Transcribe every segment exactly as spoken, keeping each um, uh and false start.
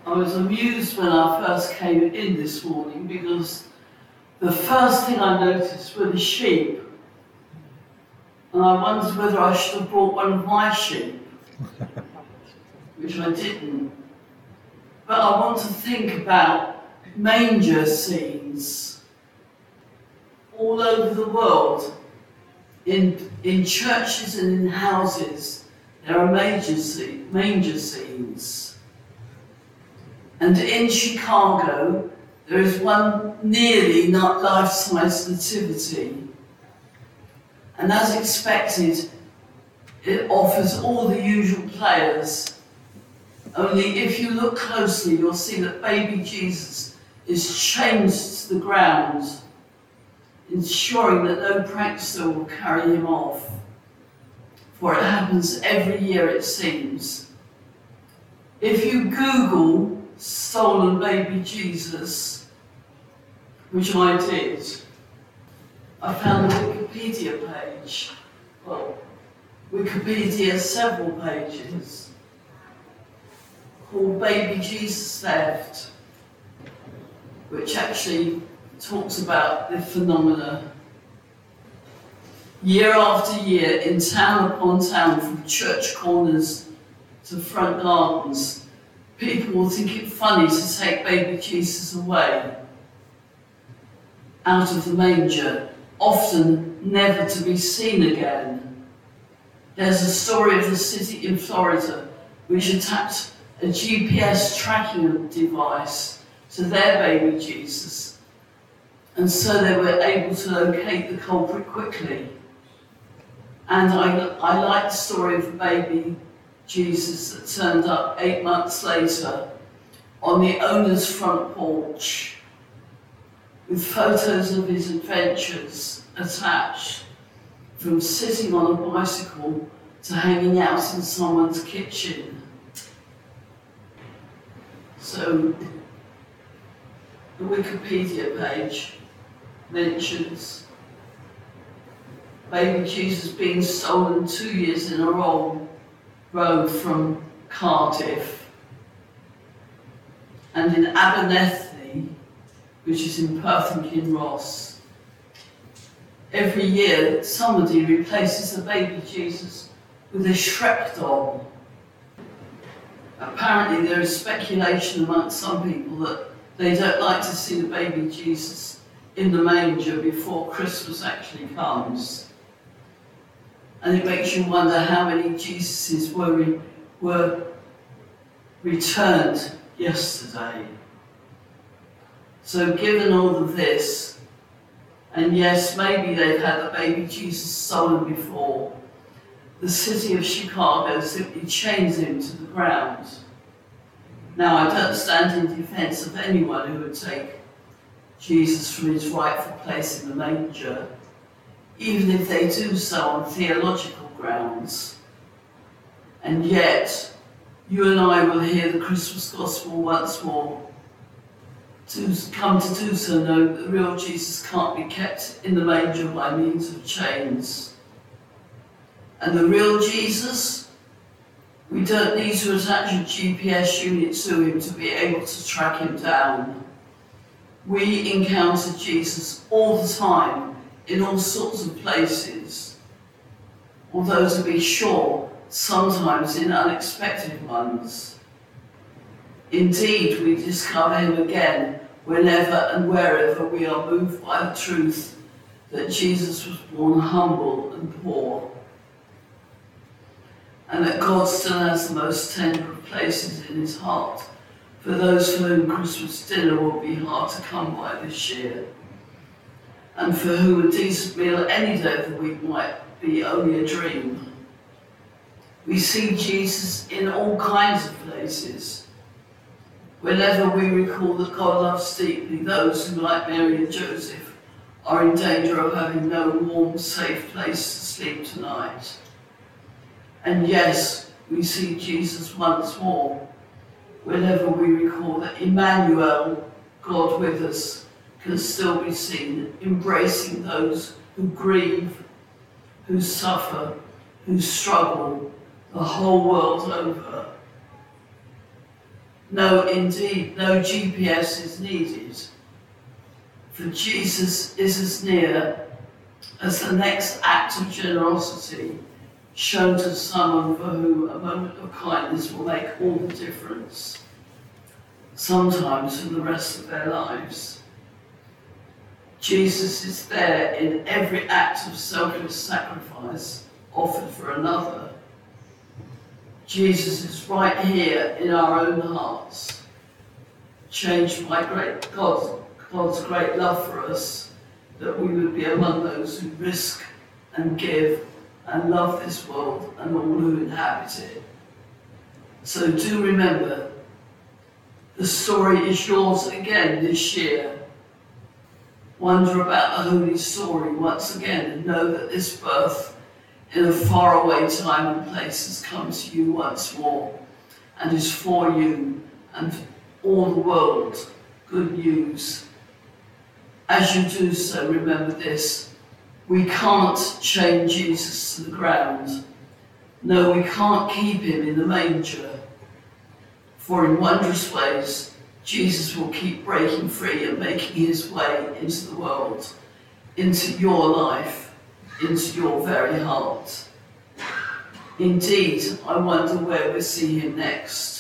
I was amused when I first came in this morning because the first thing I noticed were the sheep. And I wondered whether I should have brought one of my sheep, which I didn't. But I want to think about manger scenes all over the world. In, in churches and in houses, there are manger, scene, manger scenes. And in Chicago, there is one nearly not life-size nativity. And as expected, it offers all the usual players. Only if you look closely, you'll see that baby Jesus is chained to the ground, ensuring that no prankster will carry him off. For it happens every year, it seems. If you Google stolen baby Jesus, which I did, I found a Wikipedia page. Well, Wikipedia has several pages called Baby Jesus Theft, which actually talks about the phenomena. Year after year, in town upon town, from church corners to front gardens, people will think it funny to take baby Jesus away out of the manger, often never to be seen again. There's a story of a city in Florida which attached a G P S tracking device to their baby Jesus, and so they were able to locate the culprit quickly. And I, I like the story of the baby Jesus that turned up eight months later on the owner's front porch with photos of his adventures attached, from sitting on a bicycle to hanging out in someone's kitchen. So the Wikipedia page mentions baby Jesus being stolen two years in a row, row from Cardiff, and in Abernethy, which is in Perth and Kinross. Every year, somebody replaces the baby Jesus with a Shrek doll. Apparently, there is speculation amongst some people that they don't like to see the baby Jesus in the manger before Christmas actually comes. And it makes you wonder how many Jesuses were, re- were returned yesterday. So given all of this, and yes, maybe they've had the baby Jesus stolen before, the city of Chicago simply chains him to the ground. Now, I don't stand in defense of anyone who would take Jesus from his rightful place in the manger, even if they do so on theological grounds. And yet, you and I will hear the Christmas gospel once more. To come to do so, know that the real Jesus can't be kept in the manger by means of chains. And the real Jesus, we don't need to attach a G P S unit to him to be able to track him down. We encounter Jesus all the time, in all sorts of places, although to be sure, sometimes in unexpected ones. Indeed, we discover him again whenever and wherever we are moved by the truth that Jesus was born humble and poor, and that God still has the most tender of places in his heart for those for whom Christmas dinner will be hard to come by this year, and for whom a decent meal any day of the week might be only a dream. We see Jesus in all kinds of places. Whenever we recall that God loves deeply those who, like Mary and Joseph, are in danger of having no warm, safe place to sleep tonight. And yes, we see Jesus once more whenever we recall that Emmanuel, God with us, can still be seen embracing those who grieve, who suffer, who struggle the whole world over. No, indeed, no G P S is needed, for Jesus is as near as the next act of generosity shown to someone for whom a moment of kindness will make all the difference, sometimes for the rest of their lives. Jesus is there in every act of selfless sacrifice offered for another. Jesus is right here in our own hearts, changed by great God, God's great love for us, that we would be among those who risk and give and love this world and all who inhabit it. So do remember, the story is yours again this year. Wonder about the holy story once again and know that this birth in a faraway time and place has come to you once more and is for you and all the world good news. As you do so, remember this: we can't chain Jesus to the ground. No, we can't keep him in the manger. For in wondrous ways, Jesus will keep breaking free and making his way into the world, into your life, into your very heart. Indeed, I wonder where we'll see him next.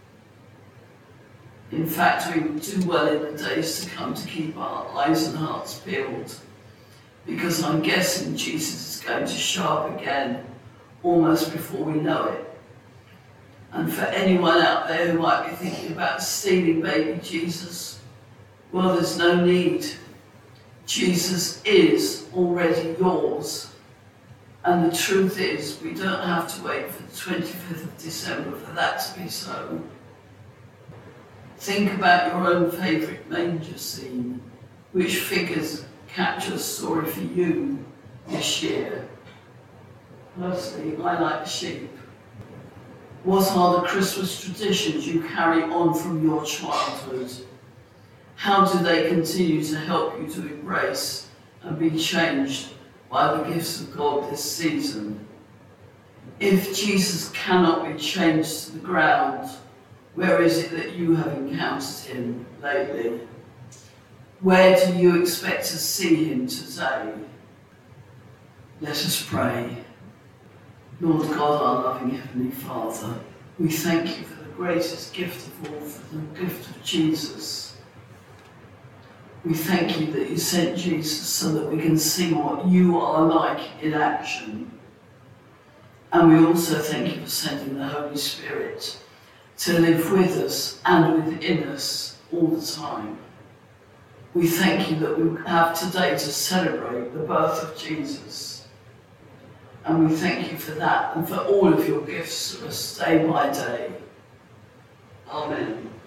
In fact, we would do well in the days to come to keep our eyes and hearts peeled, because I'm guessing Jesus is going to show up again almost before we know it. And for anyone out there who might be thinking about stealing baby Jesus, well, there's no need. Jesus is already yours. And the truth is, we don't have to wait for the twenty-fifth of December for that to be so. Think about your own favourite manger scene. Which figures capture the story for you this year? Personally, I like the sheep. What are the Christmas traditions you carry on from your childhood? How do they continue to help you to embrace and be changed by the gifts of God this season? If Jesus cannot be changed to the ground, where is it that you have encountered him lately? Where do you expect to see him today? Let us pray. Lord God, our loving Heavenly Father, we thank you for the greatest gift of all, for the gift of Jesus. We thank you that you sent Jesus so that we can see what you are like in action. And we also thank you for sending the Holy Spirit to live with us and within us all the time. We thank you that we have today to celebrate the birth of Jesus. And we thank you for that and for all of your gifts to us day by day. Amen.